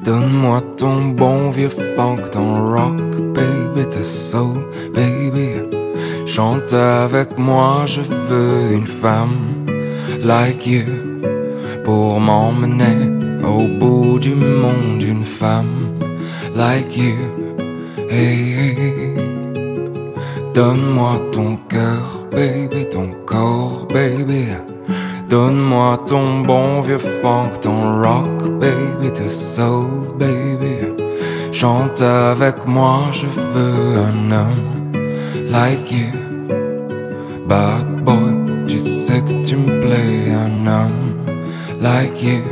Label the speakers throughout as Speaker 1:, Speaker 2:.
Speaker 1: Donne-moi ton bon vieux funk, ton rock, baby, ta soul, baby. Chante avec moi, je veux une femme like you pour m'emmener au bout du monde. Une femme like you, hey, hey. Donne-moi ton cœur, baby, ton corps, baby. Donne-moi ton bon vieux funk, ton rock, baby, ta soul, baby. Chante avec moi, je veux un homme like you. Bad boy, tu sais que tu me plais, un homme like you.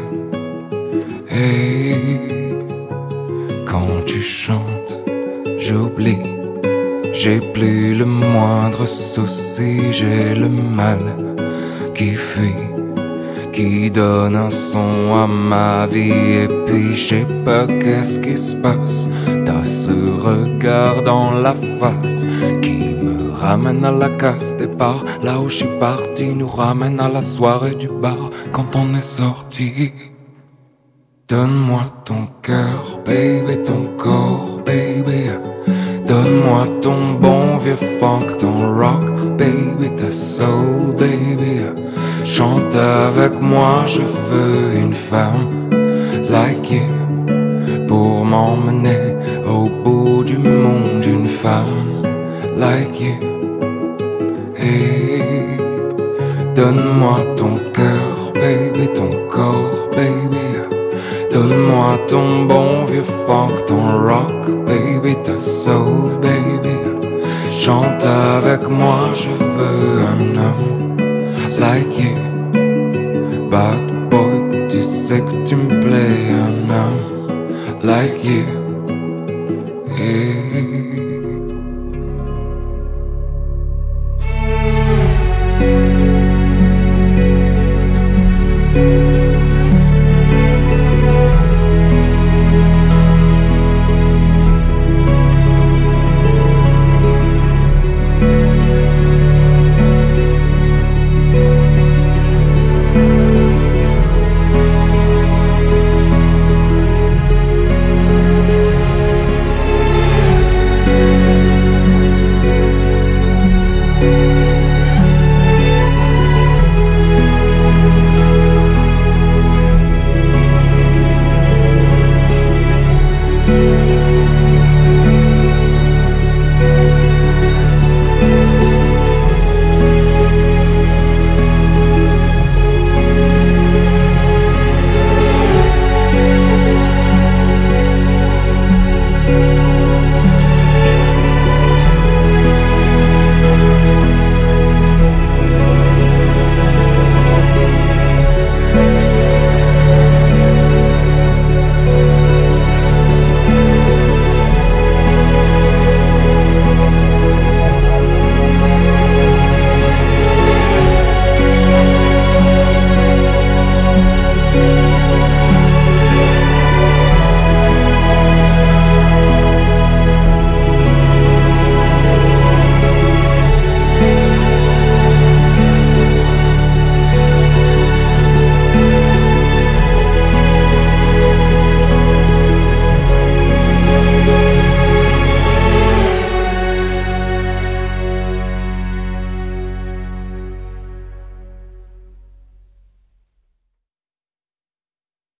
Speaker 1: Hey, quand tu chantes, j'oublie. J'ai plus le moindre souci, j'ai le mal qui fuit, qui donne un son à ma vie. Et puis je sais pas qu'est-ce qui se passe, t'as ce regard dans la face qui me ramène à la case départ. Là où je suis parti nous ramène à la soirée du bar quand on est sorti. Donne-moi ton cœur, baby, ton corps, baby. Donne-moi ton bon vieux funk, ton rock, baby, ta soul, baby. Chante avec moi, je veux une femme like you pour m'emmener au bout du monde. Une femme like you, hey. Donne-moi ton cœur, baby, ton corps, baby. Donne-moi ton bon vieux funk, ton rock, baby, ta soul, baby. Chante avec moi, je veux un homme like you. Bad boy, tu sais que tu me plais, un homme like you.